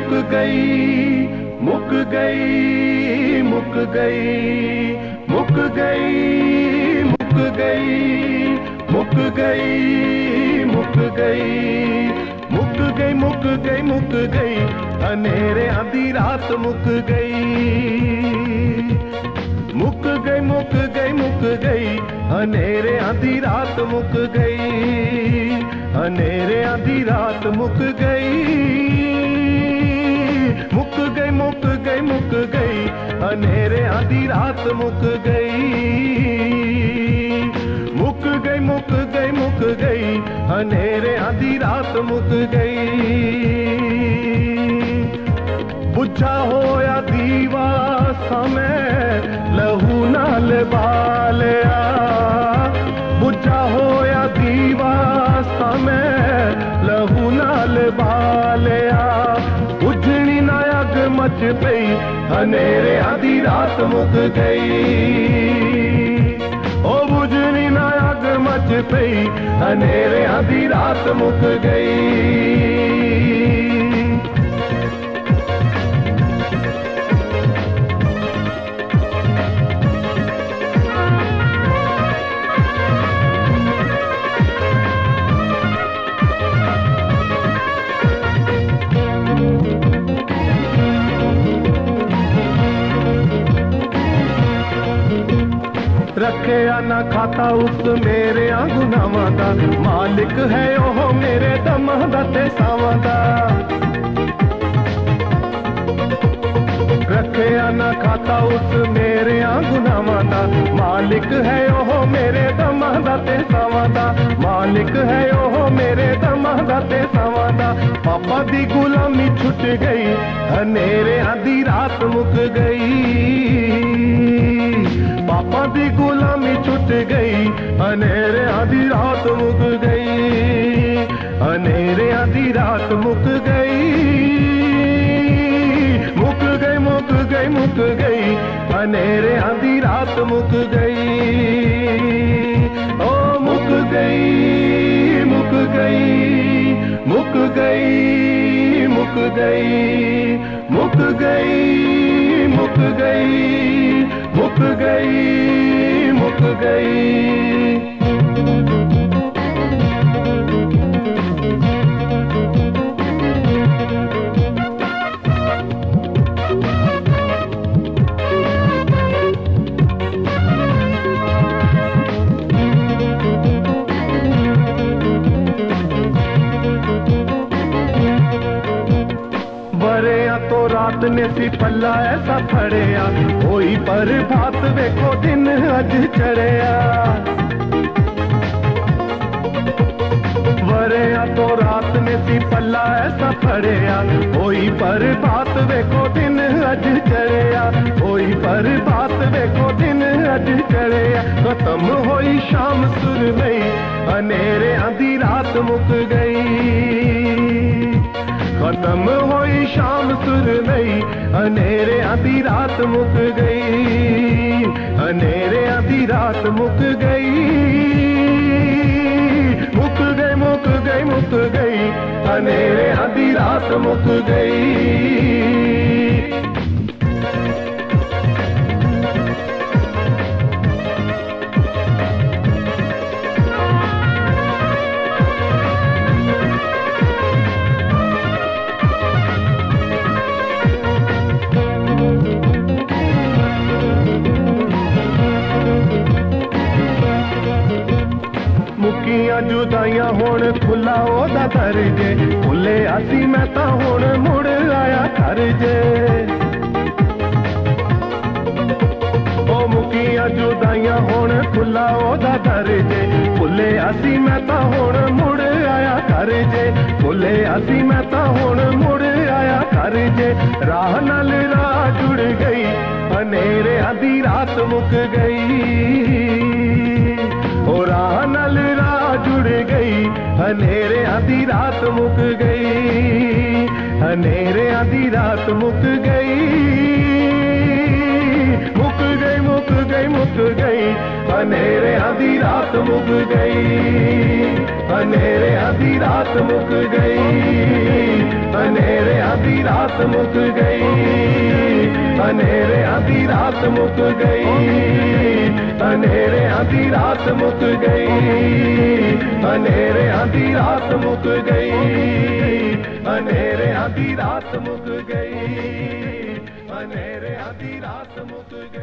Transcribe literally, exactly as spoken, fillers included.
गई मुक गई मुक गई मुक गई मुक गई मुक गई मुक गई मुक गई मुक गई मुक गई अनेरे आधी रात मुक गई मुक गई मुक गई मुक गई अनेरे आधी रात मुक गई अनेरे आधी रात मुक गई मुक गई मुक गई मुक गई अनेरे आधी रात मुक गई मुक गई मुक गई मुक गई अनेरे आधी रात मुक गई बुझा होया दीवा समय लहू नाल बालिया बुझा होया दीवा समय लहू नाल बालिया बुझनी ना अग मच पई अनेरे आधी रात मुक गई ओ बुझनी ना अग मच पई अनेरे आधी रात मुक गई रखे ना खाता उस मेरे गुनाहां दा मालिक है ओह मेरे दमां दा ते सावां दा रखे ना खाता उस मेरे गुनाहां दा मालिक है ओह मेरे दमां दा ते सावां दा मालिक है ओह मेरे दमां दा ते सावां दा पापा दी गुलामी छुट गई अनेरे आधी रात मुक गई पापा दी गुलामी छुट गई अनेरे आधी रात मुक गई अनेरे आधी रात मुक गई मुक गई मुक गई मुक गई अनेरे आधी रात मुक गई ओ मुक गई मुक गई मुक गई मुक गई मुक गई मुक गई मुक गई मुक गई तो रात ने सी पल्ला ऐसा फड़िया होई पर भात वेखो दिन अज चढ़िया वरिया तो रात ने सी पल्ला ऐसा फड़िया होई पर भात वेखो दिन अज चढ़िया होई पर भात वेखो दिन अज चढ़िया खत्म होई शाम सुर नहीं अनेरे आधी रात मुक गई खत्म होई शाम सुर नहीं अनेरे आधी रात मुक गई अनेरे आधी रात मुक गई मुक गई मुक गई मुक गई अनेरे आधी रात मुक गई जुदाइयां होण खुला ओदा दर जे भुले असी मैं ता हुण मुड़ आया घर जे ओ मुकिया जुदाइयां होण खुला ओदा दर जे भुले असी मैं ता हुण मुड़ आया घर जे भुले असी मैं ता हुण मुड़ आया घर जे राह नाल राह जुड़ गई अनेरे आधी रात मुक गई ओ राह नाल राह जुड़ गई अनेरे आधी रात मुक गई अनेरे आधी रात मुक गई मुक गई मुक गई मुक गई, अंधेरे आधी रात मुक गई, अंधेरे आधी रात मुक गई, अंधेरे आधी रात मुक गई, अंधेरे आधी रात मुक गई, अंधेरे आधी रात मुक गई, अंधेरे आधी रात मुक गई, अंधेरे आधी रात मुक गई, अंधेरे आधी रात मुक गई।